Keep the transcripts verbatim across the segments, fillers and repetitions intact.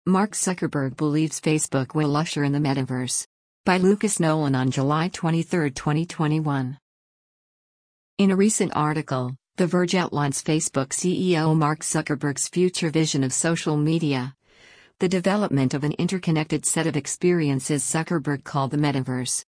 Mark Zuckerberg believes Facebook will usher in the metaverse. By Lucas Nolan on July twenty-third, twenty twenty-one. In a recent article, The Verge outlines Facebook C E O Mark Zuckerberg's future vision of social media. The development of an interconnected set of experiences Zuckerberg called the metaverse.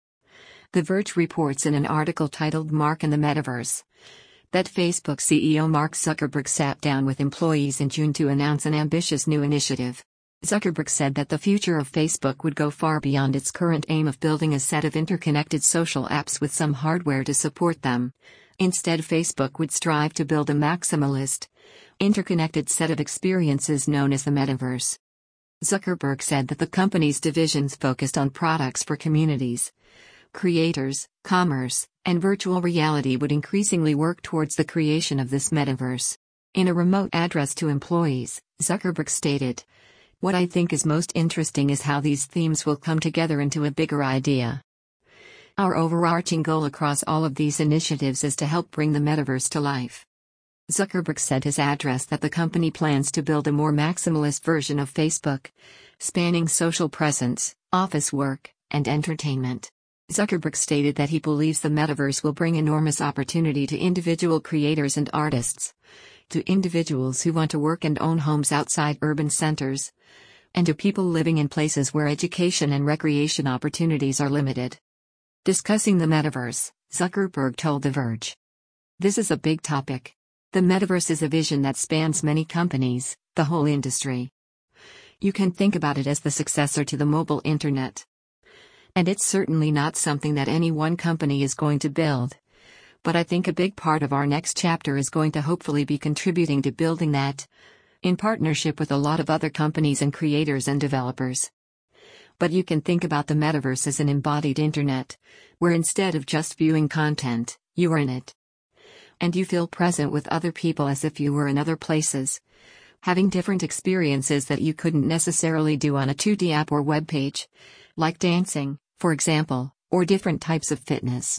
The Verge reports in an article titled Mark and the Metaverse that Facebook C E O Mark Zuckerberg sat down with employees in June to announce an ambitious new initiative. Zuckerberg said that the future of Facebook would go far beyond its current aim of building a set of interconnected social apps with some hardware to support them. Instead, Facebook would strive to build a maximalist, interconnected set of experiences known as the metaverse. Zuckerberg said that the company's divisions focused on products for communities, creators, commerce, and virtual reality would increasingly work towards the creation of this metaverse. In a remote address to employees, Zuckerberg stated, "What I think is most interesting is how these themes will come together into a bigger idea. Our overarching goal across all of these initiatives is to help bring the metaverse to life." Zuckerberg said his address that the company plans to build a more maximalist version of Facebook, spanning social presence, office work, and entertainment. Zuckerberg stated that he believes the metaverse will bring enormous opportunity to individual creators and artists, to individuals who want to work and own homes outside urban centers, and to people living in places where education and recreation opportunities are limited. Discussing the metaverse, Zuckerberg told The Verge, "This is a big topic. The metaverse is a vision that spans many companies, the whole industry. You can think about it as the successor to the mobile internet. And it's certainly not something that any one company is going to build. But I think a big part of our next chapter is going to hopefully be contributing to building that, in partnership with a lot of other companies and creators and developers. But you can think about the metaverse as an embodied internet, where instead of just viewing content, you are in it. And you feel present with other people as if you were in other places, having different experiences that you couldn't necessarily do on a two D app or web page, like dancing, for example, or different types of fitness.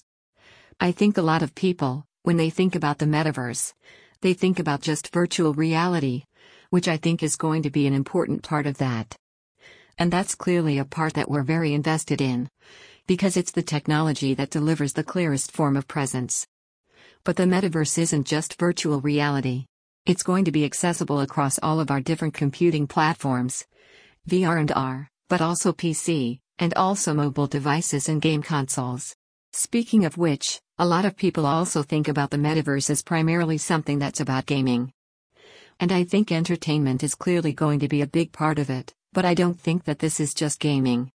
I think a lot of people, when they think about the metaverse, they think about just virtual reality, which I think is going to be an important part of that. And that's clearly a part that we're very invested in, because it's the technology that delivers the clearest form of presence. But the metaverse isn't just virtual reality. It's going to be accessible across all of our different computing platforms, V R and R, but also P C, and also mobile devices and game consoles. Speaking of which, a lot of people also think about the metaverse as primarily something that's about gaming. And I think entertainment is clearly going to be a big part of it, but I don't think that this is just gaming.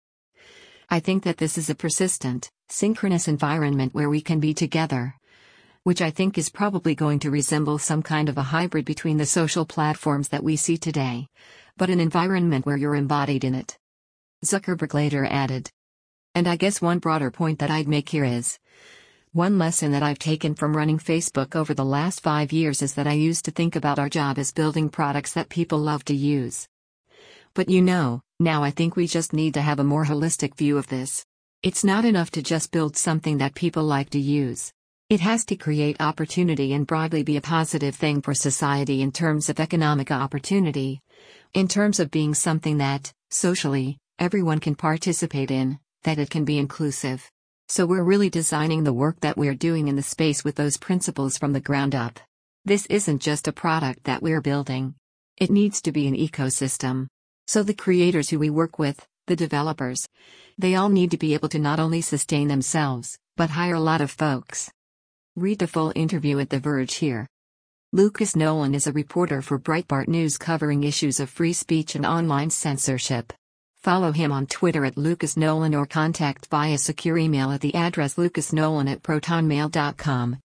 I think that this is a persistent, synchronous environment where we can be together, which I think is probably going to resemble some kind of a hybrid between the social platforms that we see today, but an environment where you're embodied in it." Zuckerberg later added, "And I guess one broader point that I'd make here is, one lesson that I've taken from running Facebook over the last five years is that I used to think about our job as building products that people love to use. But you know, now I think we just need to have a more holistic view of this. It's not enough to just build something that people like to use. It has to create opportunity and broadly be a positive thing for society in terms of economic opportunity, in terms of being something that, socially, everyone can participate in, that it can be inclusive. So we're really designing the work that we're doing in the space with those principles from the ground up. This isn't just a product that we're building. It needs to be an ecosystem. So the creators who we work with, the developers, they all need to be able to not only sustain themselves, but hire a lot of folks." Read the full interview at The Verge here. Lucas Nolan is a reporter for Breitbart News covering issues of free speech and online censorship. Follow him on Twitter at Lucas Nolan or contact via secure email at the address lucasnolan at protonmail dot com.